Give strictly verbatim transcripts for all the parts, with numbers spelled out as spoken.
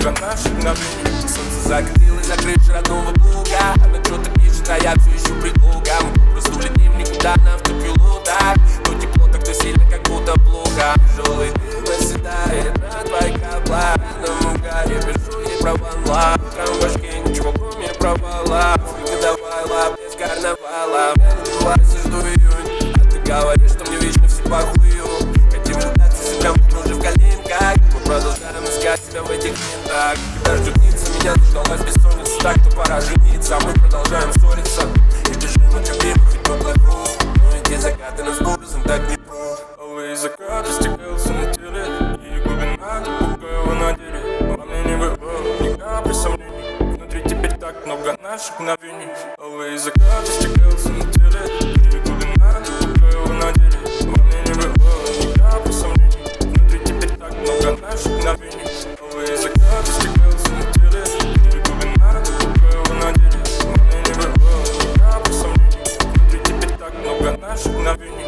много наших мгновений. Солнце закатилось за крышу родного плуга. Она что-то пишет, а я все ищу предлога. Мы просто улетим никуда на автопилотах. То тепло так, то сильно, как будто плохо. Тяжелый дым оседает на твоих каблах. На угаре пишу ей про ванла. Утром в башке ничего кроме провала. Только давай лап, без карнавала. Я напиваюсь и жду июнь. А ты говоришь, что мне вечно все похую. Хотим ждать себя, мы уже в коленках. Мы продолжаем искать себя в этих лентах. Когда ждет ница, меня дождалась бессонница. Так то пора жениться, а мы продолжаем ссориться. И бежим от любимых и теплых рук. Но эти закаты нас образом так не прут. Алые закаты стекаются на теле. И глубина глубокого на деле. Во мне не было ни капли сомнений. Внутри теперь так много наших мгновений. Алые закаты стекаются на теле. И глубина глубокого на деле. Во мне не было ни капли сомнений. Внутри теперь так много наших мгновений. Алые закаты стекаются на теле. И глубина глубокого на деле. Во мне не было ни капли сомнений. Внутри теперь так много наших мгновений.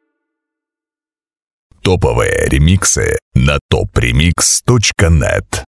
Топовые ремиксы на топ ремикс точка нет.